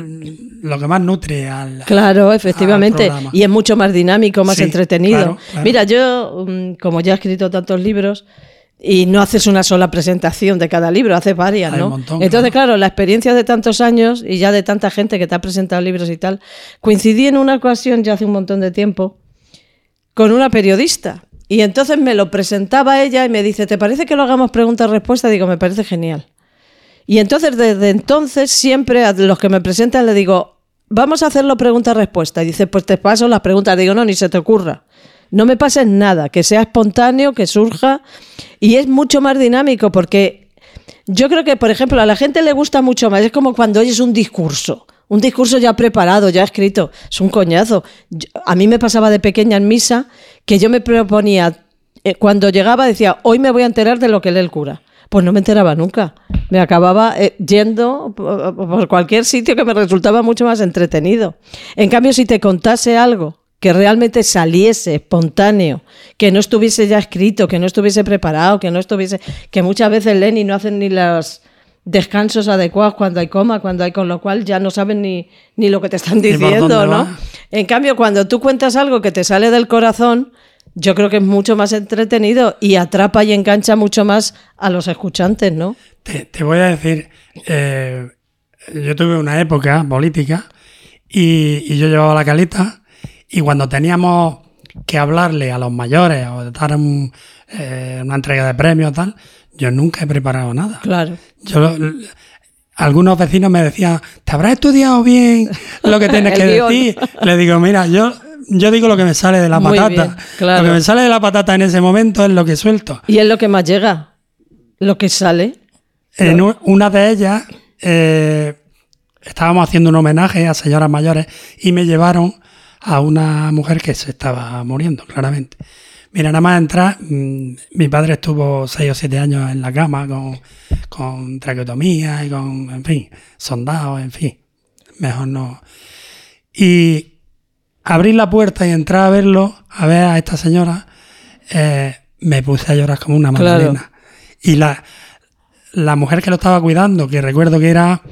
lo que más nutre al Claro, efectivamente, al programa. Y es mucho más dinámico, más sí, entretenido. Claro, claro. Mira, yo, como ya he escrito tantos libros, y no haces una sola presentación de cada libro, haces varias, Hay ¿no? un montón, Entonces, claro. claro, la experiencia de tantos años y ya de tanta gente que te ha presentado libros y tal, coincidí en una ocasión, ya hace un montón de tiempo, con una periodista. Y entonces me lo presentaba ella y me dice, ¿te parece que lo hagamos pregunta-respuesta? Digo, me parece genial. Y entonces, desde entonces, siempre a los que me presentan le digo, vamos a hacerlo pregunta-respuesta. Y dice, pues te paso las preguntas. Digo, no, ni se te ocurra. No me pases nada, que sea espontáneo, que surja. Y es mucho más dinámico porque yo creo que, por ejemplo, a la gente le gusta mucho más. Es como cuando oyes un discurso. Un discurso ya preparado, ya escrito. Es un coñazo. Yo, a mí me pasaba de pequeña en misa que yo me proponía, eh, cuando llegaba decía, hoy me voy a enterar de lo que lee el cura. Pues no me enteraba nunca. Me acababa eh, yendo por, por cualquier sitio que me resultaba mucho más entretenido. En cambio, si te contase algo que realmente saliese espontáneo, que no estuviese ya escrito, que no estuviese preparado, que no estuviese... que muchas veces leen y no hacen ni los descansos adecuados cuando hay coma, cuando hay, con lo cual ya no saben ni, ni lo que te están diciendo, ¿no? Va. En cambio, cuando tú cuentas algo que te sale del corazón, yo creo que es mucho más entretenido y atrapa y engancha mucho más a los escuchantes, ¿no? Te, te voy a decir, eh, yo tuve una época política y, y yo llevaba la caleta y cuando teníamos que hablarle a los mayores o dar un, eh, una entrega de premios o tal, yo nunca he preparado nada. Claro. Yo, algunos vecinos me decían, ¿te habrás estudiado bien lo que tienes que guión. decir? Le digo, mira, yo, yo digo lo que me sale de la Muy patata. bien, claro. Lo que me sale de la patata en ese momento es lo que suelto. Y es lo que más llega, lo que sale. En un, una de ellas, eh, estábamos haciendo un homenaje a señoras mayores y me llevaron a una mujer que se estaba muriendo, claramente. Mira, nada más entrar, mmm, mi padre estuvo seis o siete años en la cama con, con traqueotomía y con, en fin, sondados, en fin. Mejor no. Y abrir la puerta y entrar a verlo, a ver a esta señora, eh, me puse a llorar como una magdalena. Claro. Y la, la mujer que lo estaba cuidando, que recuerdo que era,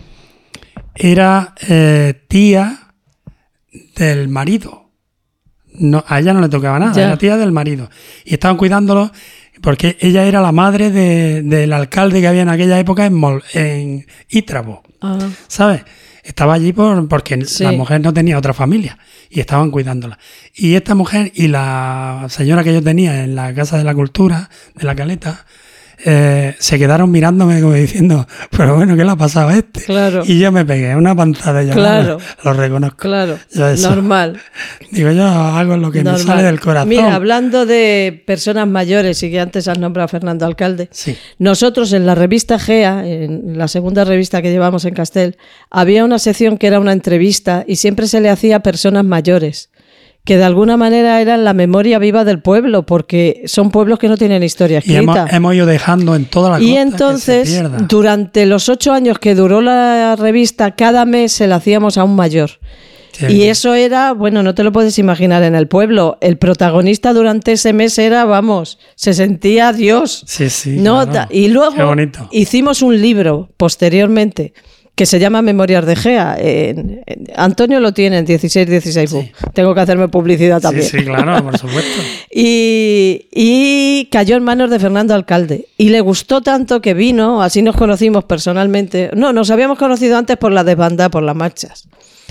era eh, tía del marido. No, a ella no le tocaba nada, ya. Era tía del marido. Y estaban cuidándolo, porque ella era la madre de, del alcalde que había en aquella época en, Mol, en Ítrabo, Ah. ¿sabes? Estaba allí por, porque Sí. la mujer no tenía otra familia y estaban cuidándola. Y esta mujer y la señora que yo tenía en la Casa de la Cultura de la Caleta eh, se quedaron mirándome como diciendo, pero bueno, ¿qué le ha pasado a este? Claro. Y yo me pegué una pantada de llorar, Claro. lo reconozco. Claro, Yo eso. normal. Digo, yo hago lo que normal. me sale del corazón. Mira, hablando de personas mayores y que antes has nombrado a Fernando Alcalde, Sí. nosotros en la revista Gea, en la segunda revista que llevamos en Castel, había una sección que era una entrevista y siempre se le hacía a personas mayores, que de alguna manera eran la memoria viva del pueblo, porque son pueblos que no tienen historia Y hemos, escrita. hemos ido dejando en toda la costa Y que se entonces, pierda. durante los ocho años que duró la revista, cada mes se la hacíamos a un mayor. Sí. Y eso era, bueno, no te lo puedes imaginar en el pueblo. El protagonista durante ese mes era, vamos, se sentía Dios. Sí, sí. No, claro. ta- y Qué luego bonito. hicimos un libro posteriormente que se llama Memorias de Gea. En- en- Antonio lo tiene en dieciséis dieciséis Sí. book. Tengo que hacerme publicidad Sí, también. sí, claro, por supuesto. Y, y cayó en manos de Fernando Alcalde. Y le gustó tanto que vino, así nos conocimos personalmente. No, nos habíamos conocido antes por la desbandada, por las marchas.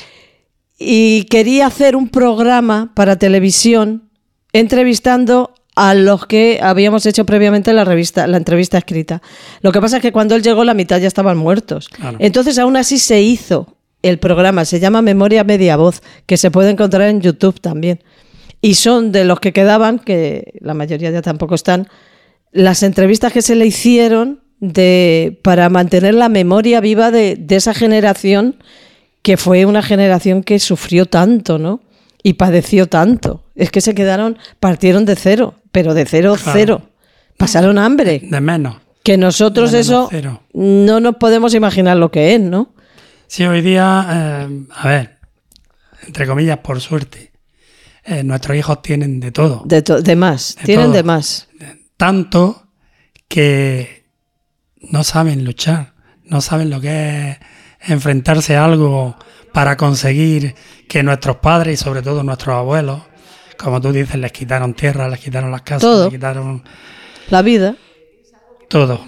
Y quería hacer un programa para televisión entrevistando a los que habíamos hecho previamente la revista, la entrevista escrita. Lo que pasa es que cuando él llegó la mitad ya estaban muertos. Claro. Entonces aún así se hizo el programa, se llama Memoria Media Voz, que se puede encontrar en YouTube también. Y son de los que quedaban, que la mayoría ya tampoco están, las entrevistas que se le hicieron de, para mantener la memoria viva de, de esa generación, que fue una generación que sufrió tanto, ¿no? Y padeció tanto. Es que se quedaron, partieron de cero, pero de cero, Claro. cero. Pasaron hambre. De menos. Que nosotros De menos eso cero. no nos podemos imaginar lo que es, ¿no? Sí, hoy día, eh, a ver, entre comillas, por suerte, eh, nuestros hijos tienen de todo. De, to- de más, De tienen todo. de más. Tanto que no saben luchar, no saben lo que es enfrentarse a algo para conseguir que nuestros padres y sobre todo nuestros abuelos, como tú dices, les quitaron tierra, les quitaron las casas, Todo. les quitaron La vida. todo.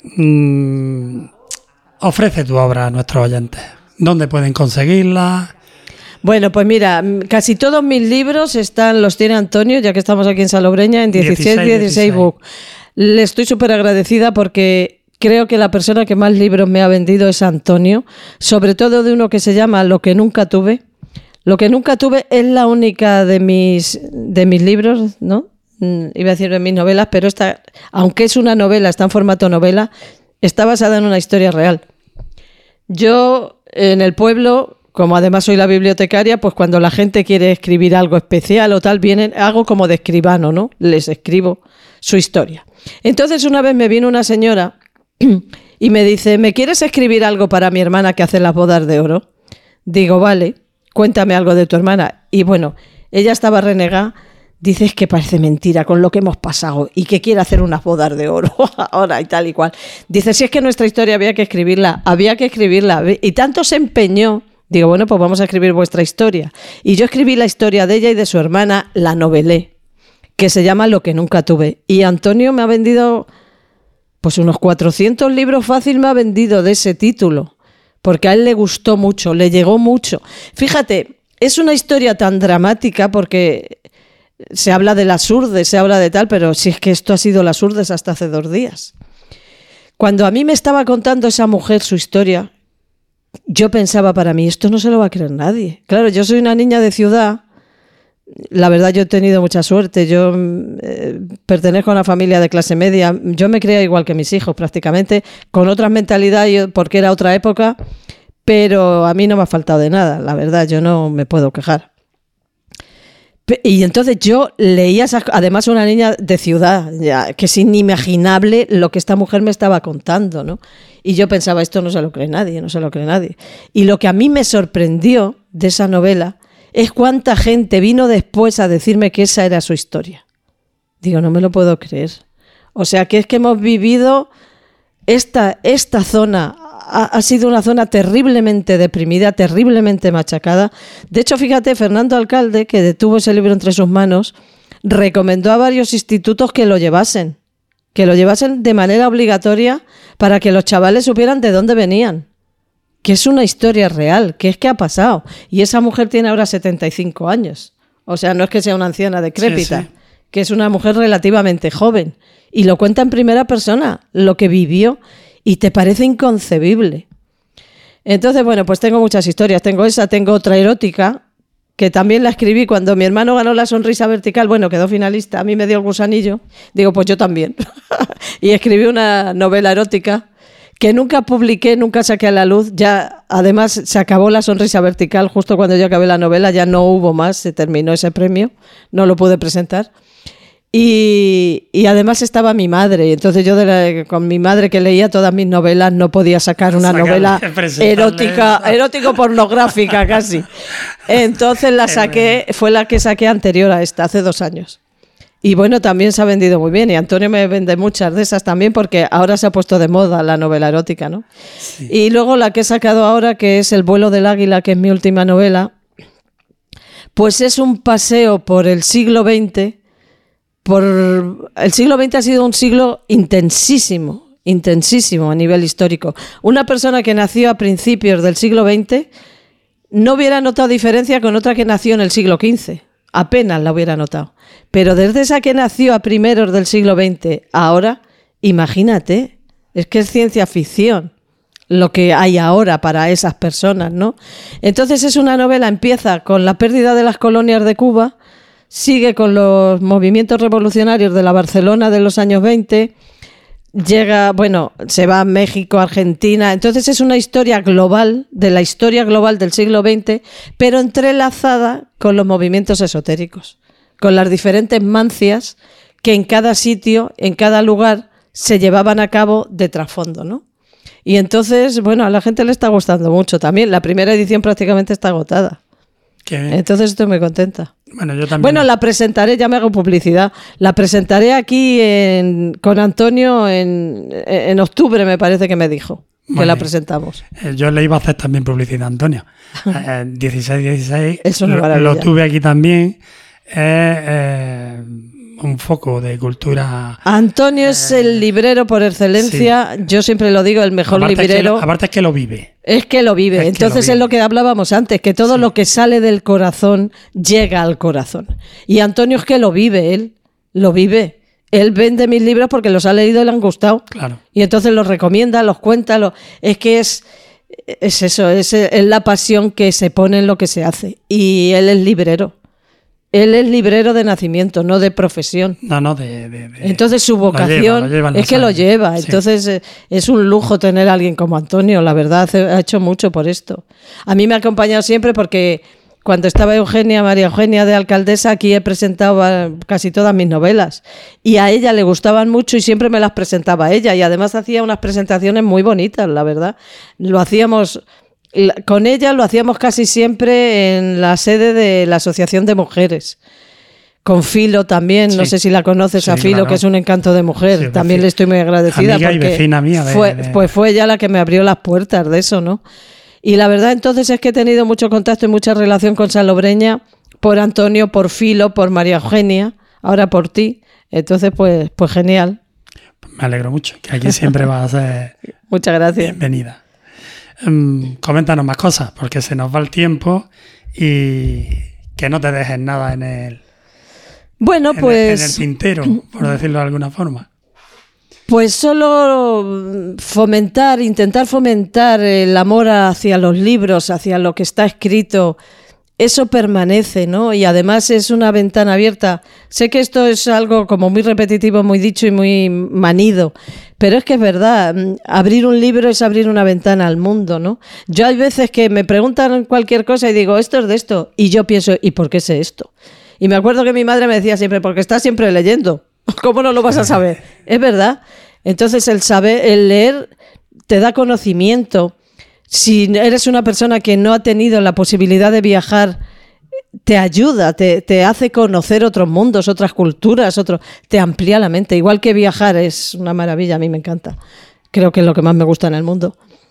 Mm, ofrece tu obra a nuestros oyentes. ¿Dónde pueden conseguirla? Bueno, pues mira, m- casi todos mis libros están, los tiene Antonio, ya que estamos aquí en Salobreña, en dieciséis dieciséis book. Le estoy súper agradecida porque creo que la persona que más libros me ha vendido es Antonio, sobre todo de uno que se llama Lo que nunca tuve. Lo que nunca tuve es la única de mis, de mis libros, ¿no? Mm, Iba a decir de mis novelas, pero esta, aunque es una novela, está en formato novela, está basada en una historia real. Yo, en el pueblo, como además soy la bibliotecaria, pues cuando la gente quiere escribir algo especial o tal, vienen, hago como de escribano, ¿no? Les escribo su historia. Entonces una vez me vino una señora y me dice, ¿me quieres escribir algo para mi hermana que hace las bodas de oro? Digo, vale, cuéntame algo de tu hermana. Y bueno, ella estaba renegada. Dices que parece mentira con lo que hemos pasado y que quiere hacer unas bodas de oro ahora y tal y cual. Dice, si es que nuestra historia había que escribirla, había que escribirla. Y tanto se empeñó. Digo, bueno, pues vamos a escribir vuestra historia. Y yo escribí la historia de ella y de su hermana, la novelé, que se llama Lo que nunca tuve. Y Antonio me ha vendido, pues unos cuatrocientos libros fácil me ha vendido de ese título, porque a él le gustó mucho, le llegó mucho. Fíjate, es una historia tan dramática porque se habla de las Urdes, se habla de tal, pero si es que esto ha sido las Urdes hasta hace dos días. Cuando a mí me estaba contando esa mujer su historia, yo pensaba para mí, esto no se lo va a creer nadie. Claro, yo soy una niña de ciudad, la verdad yo he tenido mucha suerte, yo eh, pertenezco a una familia de clase media, yo me creía igual que mis hijos prácticamente, con otras mentalidades porque era otra época, pero a mí no me ha faltado de nada, la verdad, yo no me puedo quejar. Y entonces yo leía, esas, además una niña de ciudad, ya, que es inimaginable lo que esta mujer me estaba contando, ¿no? Y yo pensaba, esto no se lo cree nadie, no se lo cree nadie. Y lo que a mí me sorprendió de esa novela es cuánta gente vino después a decirme que esa era su historia. Digo, no me lo puedo creer. O sea, que es que hemos vivido esta, esta zona. Ha, ha sido una zona terriblemente deprimida, terriblemente machacada. De hecho, fíjate, Fernando Alcalde, que tuvo ese libro entre sus manos, recomendó a varios institutos que lo llevasen, que lo llevasen de manera obligatoria para que los chavales supieran de dónde venían. Que es una historia real, que es que ha pasado. Y esa mujer tiene ahora setenta y cinco años. O sea, no es que sea una anciana decrépita, sí, sí. que es una mujer relativamente joven. Y lo cuenta en primera persona, lo que vivió, y te parece inconcebible. Entonces, bueno, pues tengo muchas historias. Tengo esa, tengo otra erótica, que también la escribí cuando mi hermano ganó la Sonrisa Vertical. Bueno, quedó finalista, a mí me dio el gusanillo. Digo, pues yo también. Y escribí una novela erótica que nunca publiqué, nunca saqué a la luz. Ya, además, se acabó la Sonrisa Vertical justo cuando yo acabé la novela, ya no hubo más, se terminó ese premio, no lo pude presentar. Y, y además estaba mi madre, y entonces yo de la, con mi madre que leía todas mis novelas no podía sacar una Sacarle, novela erótica, erótico-pornográfica casi. Entonces la saqué, fue la que saqué anterior a esta, hace dos años. Y bueno, también se ha vendido muy bien, y Antonio me vende muchas de esas también porque ahora se ha puesto de moda la novela erótica, ¿no? Sí. Y luego la que he sacado ahora, que es El vuelo del águila, que es mi última novela, pues es un paseo por el siglo veinte. Por el siglo veinte ha sido un siglo intensísimo, intensísimo a nivel histórico. Una persona que nació a principios del siglo veinte no hubiera notado diferencia con otra que nació en el siglo quince. Apenas la hubiera notado. Pero desde esa que nació a primeros del siglo veinte, ahora, imagínate, es que es ciencia ficción lo que hay ahora para esas personas, ¿no? Entonces es una novela, empieza con la pérdida de las colonias de Cuba, sigue con los movimientos revolucionarios de la Barcelona de los años veinte, llega, bueno, se va a México, Argentina, entonces es una historia global, de la historia global del siglo veinte, pero entrelazada con los movimientos esotéricos, con las diferentes mancias que en cada sitio, en cada lugar, se llevaban a cabo de trasfondo, ¿no? Y entonces, bueno, a la gente le está gustando mucho también. La primera edición prácticamente está agotada. Qué bien. Entonces estoy muy contenta. Bueno, yo también. Bueno, la presentaré, ya me hago publicidad. La presentaré aquí en, con Antonio en, en octubre, me parece que me dijo. Muy que la bien. Presentamos. Yo le iba a hacer también publicidad, Antonio. eh, dieciséis dieciséis. Es una lo, maravilla. Lo tuve aquí también. Eh, eh, un foco de cultura. Antonio eh, es el librero por excelencia. Sí. Yo siempre lo digo, el mejor aparte librero. Es que, aparte es que lo vive. Es que lo vive. Es Entonces lo vive. Es lo que hablábamos antes, que todo sí. lo que sale del corazón llega al corazón. Y Antonio es que lo vive, él lo vive. Él vende mis libros porque los ha leído y le han gustado. Claro. Y entonces los recomienda, los cuenta. Los... Es que es, es eso, es, es la pasión que se pone en lo que se hace. Y él es librero. Él es librero de nacimiento, no de profesión. No, no, de... de, de Entonces su vocación lo lleva, lo lleva es que lo lleva. Sí. Entonces eh, es un lujo tener a alguien como Antonio, la verdad, ha hecho mucho por esto. A mí me ha acompañado siempre porque cuando estaba Eugenia, María Eugenia de alcaldesa, aquí he presentado casi todas mis novelas. Y a ella le gustaban mucho y siempre me las presentaba a ella. Y además hacía unas presentaciones muy bonitas, la verdad. Lo hacíamos... Con ella lo hacíamos casi siempre en la sede de la Asociación de Mujeres. Con Filo también, sí. No sé si la conoces sí, a Filo, claro. Que es un encanto de mujer. Sí, también le estoy muy agradecida. Amiga porque y vecina mía. De, fue, de... Pues fue ella la que me abrió las puertas de eso, ¿no? Y la verdad entonces es que he tenido mucho contacto y mucha relación con Salobreña por Antonio, por Filo, por María Eugenia, ahora por ti. Entonces, pues, pues genial. Me alegro mucho, que aquí siempre vas a ser Muchas gracias. bienvenida. Um, coméntanos más cosas, porque se nos va el tiempo y que no te dejes nada en el, bueno, en pues, el, en el tintero, por decirlo de alguna forma. Pues solo fomentar, intentar fomentar el amor hacia los libros, hacia lo que está escrito. Eso permanece, ¿no? Y además es una ventana abierta. Sé que esto es algo como muy repetitivo, muy dicho y muy manido, pero es que es verdad. Abrir un libro es abrir una ventana al mundo, ¿no? Yo hay veces que me preguntan cualquier cosa y digo, esto es de esto. Y yo pienso, ¿y por qué sé esto? Y me acuerdo que mi madre me decía siempre, porque estás siempre leyendo. ¿Cómo no lo vas a saber? Es verdad. Entonces el saber, el leer te da conocimiento. Si eres una persona que no ha tenido la posibilidad de viajar, te ayuda, te, te hace conocer otros mundos, otras culturas, otro, te amplía la mente. Igual que viajar es una maravilla, a mí me encanta. Creo que es lo que más me gusta en el mundo.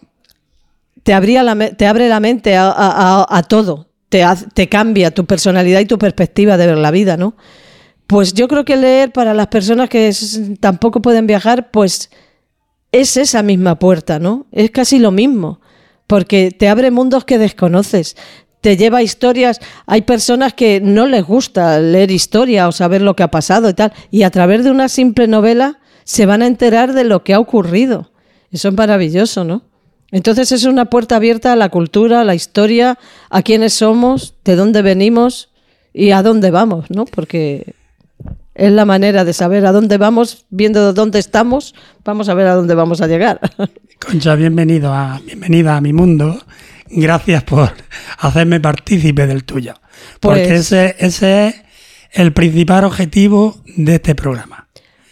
Te, abría la, te abre la mente a, a, a, a todo, te, te cambia tu personalidad y tu perspectiva de ver la vida, ¿no? Pues yo creo que leer para las personas que es, tampoco pueden viajar, pues es esa misma puerta, ¿no? Es casi lo mismo, porque te abre mundos que desconoces, te lleva a historias. Hay personas que no les gusta leer historia o saber lo que ha pasado y tal, y a través de una simple novela se van a enterar de lo que ha ocurrido. Eso es maravilloso, ¿no? Entonces es una puerta abierta a la cultura, a la historia, a quiénes somos, de dónde venimos y a dónde vamos, ¿no? Porque es la manera de saber a dónde vamos, viendo dónde estamos, vamos a ver a dónde vamos a llegar. Concha, bienvenido a, bienvenida a mi mundo. Gracias por hacerme partícipe del tuyo. Porque Pues, ese, ese es el principal objetivo de este programa.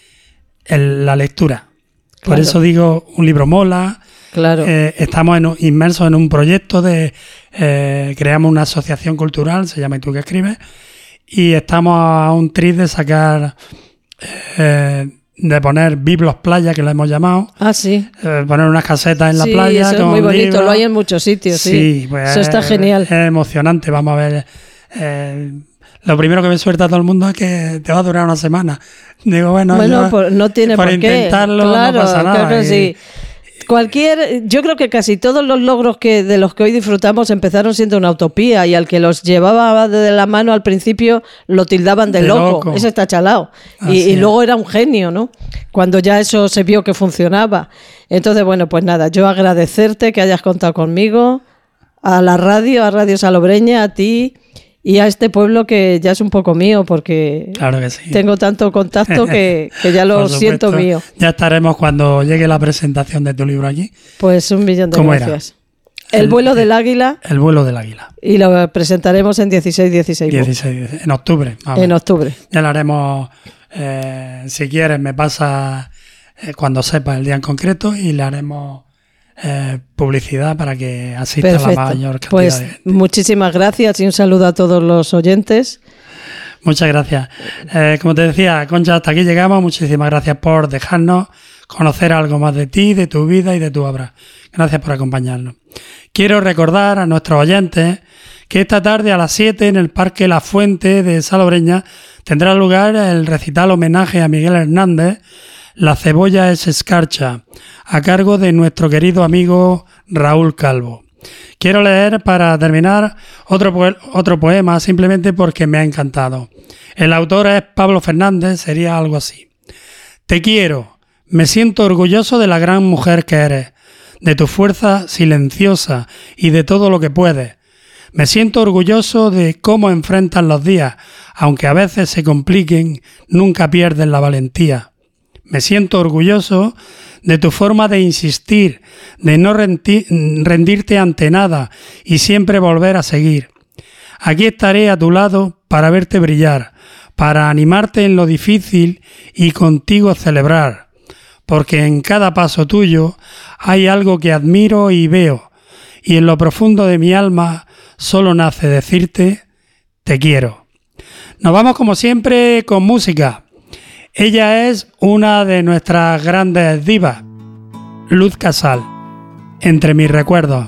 El, la lectura. Por Claro. eso digo, un libro mola. claro. Eh, estamos en, un- inmersos en un proyecto de... Eh, creamos una asociación cultural, se llama ¿Y tú qué escribes? Y estamos a un tris de sacar... Eh, de poner Biblos Playa, que lo hemos llamado. Ah, sí. Eh, poner unas casetas en la Sí, playa. eso es con muy bonito, libros. lo hay en muchos sitios, sí. pues, Eso está es- genial. Es emocionante, vamos a ver. eh, lo primero que me suelta todo el mundo es que te va a durar una semana. Digo, bueno, Bueno, yo- pues no tiene por por qué. intentarlo Claro, no pasa nada. claro que y- sí. Cualquier, yo creo que casi todos los logros que de los que hoy disfrutamos empezaron siendo una utopía, y al que los llevaba de la mano al principio lo tildaban de, De loco. loco. Ese está chalado. Y, Así y es. luego era un genio, ¿no? Cuando ya eso se vio que funcionaba. Entonces, bueno, pues nada, yo agradecerte que hayas contado conmigo, a la radio, a Radio Salobreña, a ti y a este pueblo que ya es un poco mío, porque Claro que sí. tengo tanto contacto que, que ya lo Por siento supuesto. mío. Ya estaremos cuando llegue la presentación de tu libro aquí. Pues un millón de ¿Cómo era? gracias. El, El- vuelo del águila, El vuelo del águila. y lo presentaremos en dieciséis dieciséis dieciséis, dieciséis, en octubre. vamos. en octubre. Ya lo haremos, eh, si quieres, me pasa eh, cuando sepa el día en concreto y le haremos eh, publicidad para que asista la Perfecto. mayor cantidad Pues de gente. muchísimas gracias y un saludo a todos los oyentes. Muchas gracias. Eh, como te decía, Concha, hasta aquí llegamos. Muchísimas gracias por dejarnos conocer algo más de ti, de tu vida y de tu obra. Gracias por acompañarnos. Quiero recordar a nuestros oyentes que esta tarde a las siete en el Parque La Fuente de Salobreña tendrá lugar el recital homenaje a Miguel Hernández, La cebolla es escarcha, a cargo de nuestro querido amigo Raúl Calvo. Quiero leer para terminar otro, poe- otro poema simplemente porque me ha encantado. El autor es Pablo Fernández, sería algo así. Te quiero, me siento orgulloso de la gran mujer que eres, de tu fuerza silenciosa y de todo lo que puedes. Me siento orgulloso de cómo enfrentas los días, aunque a veces se compliquen, nunca pierdes la valentía. Me siento orgulloso de tu forma de insistir, de no renti- rendirte ante nada y siempre volver a seguir. Aquí estaré a tu lado para verte brillar, para animarte en lo difícil y contigo celebrar, porque en cada paso tuyo hay algo que admiro y veo, y en lo profundo de mi alma solo nace decirte, te quiero. Nos vamos como siempre con música. Ella es una de nuestras grandes divas, Luz Casal, Entre mis recuerdos.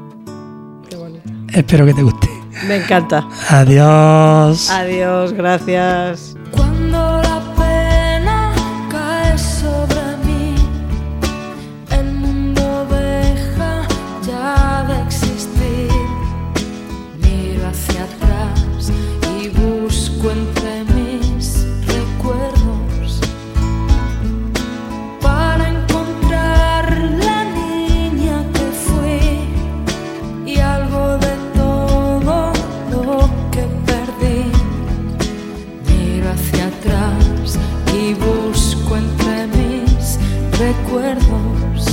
Espero que te guste. Me encanta. Adiós. Adiós, gracias. Cuando la pena cae sobre mí, el mundo deja ya de existir. Miro hacia atrás y busco entre mis recuerdos para encontrar la niña que fui y algo de todo lo que perdí. Miro hacia atrás y busco entre mis recuerdos.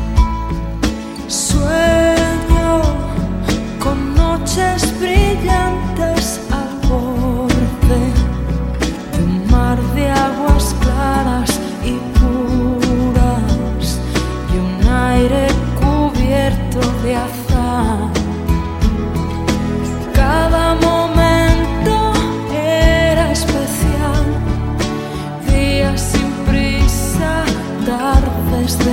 Sueño con noches brillantes al borde de un mar de aguas claras y puras y un aire cubierto de azahar. Cada momento era especial, días sin prisa, tardes de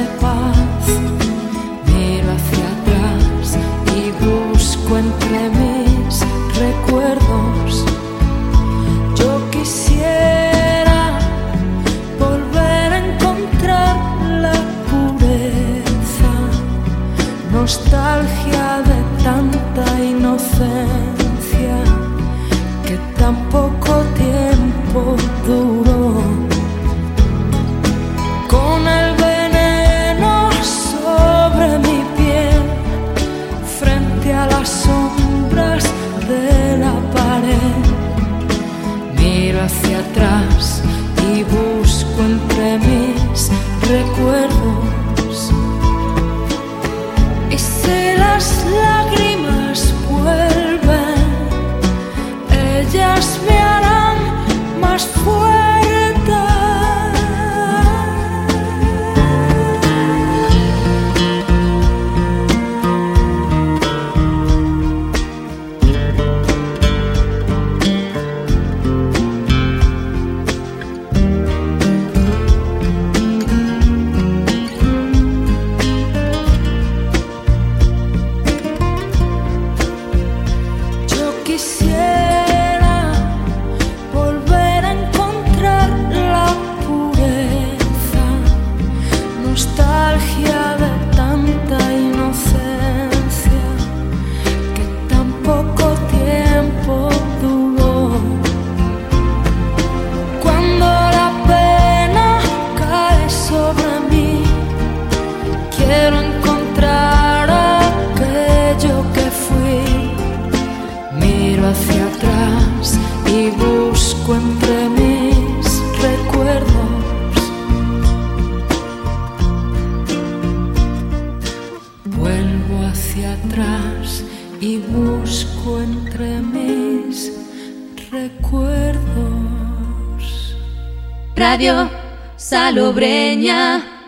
poco tiempo duró. Con el veneno sobre mi piel, frente a las sombras de la pared, miro hacia atrás y busco entre mis recuerdos. Y si las lágrimas vuelven, ellas me harán más fuerte. Radio Salobreña.